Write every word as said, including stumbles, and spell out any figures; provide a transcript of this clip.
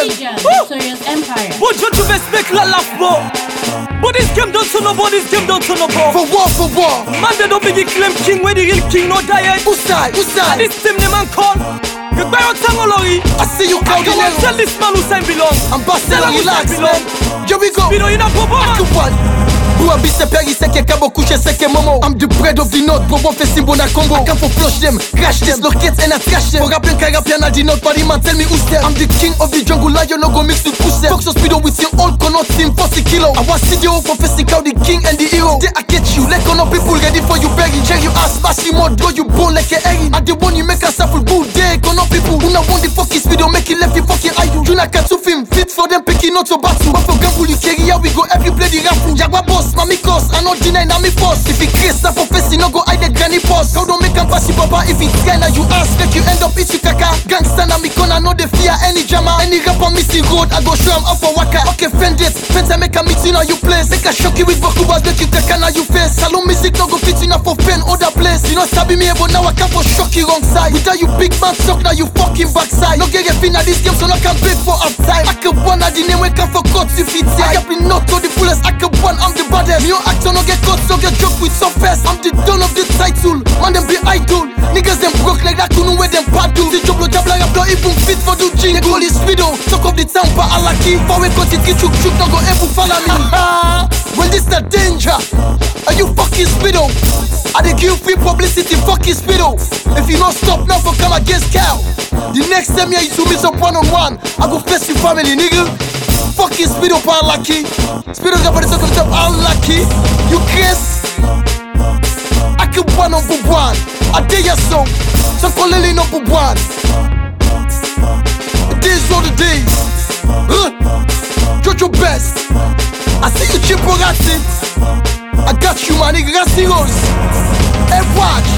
Asia, Victorious Empire. But you best make la laugh, bro. But this game don't turn up, this game don't turn up. For war, for war. Man, they don't be claim king when the real king no diet. Who's that? Who's that? And this team name man call. You buy your tongue, Olori. I see you I calling can't tell this man who sign belong. Ambassador, relax, man. Here we go. You know, you know, Bobo. One. Who a be separi seke kabo kushe seke momo. I'm the bread of the north, Bobo fait simbo na combo. I come for flush them, crash them, dislocate and I trash them. For rapping Caribbean al the north, body man tell me who's them. I'm the king of the jungle, lion no go mix with push them. Fox speedo with your old cannot team forty kilo. I was C D O for facing how the king and the hero. They I get you, let on people ready for you bury. Jerry you ass, bash him out, draw you bone like a herring. And the one you make a sample good day, con people. Who not want the fucking speedo, make it left you fucking eye you. You not catch to film, fit for them picking out your battle. But for gamble you carry out, we go every play the raffle. Jaguar boss, mommy cost, I not deny na me force. If it craze, stop for facing, no go hide the granny boss. How don't make him pass you papa if it's guy now you ask, make you end up eating kaka. Gangsta na me corner, no they fear any drama. Any rapper missing road, I go show him up for waka. Okay, friend it, friends I make a meeting on you place. Make a shock you with Bakubas, make you take na you face. Salon music no go fit enough for pen other place. You know sabi me but now I come for shock you wrong side. Without you big man suck now you fucking backside. No get a fin at this game so no can beg for uptime. I can one at the name we come for cuts if it's I have been not to the fullest. I can one, I'm the baddest. Me your actor no get caught so get joke with so fast. I'm the done of the title, man them be idol. Niggas them broke like that couldn't wear them paddle. The job no job like I'm not even fit for the jingle. They call it speedo, talk of the town but I like it. For we cut it, get chuk chuk, no go ever follow me. When this the danger, are you fucking speedo? I dey give free publicity, fucking speedo. If you don't stop now for come against cow. The next time you to miss up one on one, I go face your family, nigga. Fucking speedo pa lucky. Speedo got the talk of the top, all lucky. You kiss. I can one on one. I dare your song. So call Lily number one. These are the days. Huh? Jojo best. I see you Chipogati. I got you, my nigga. Got serious. Hey, watch.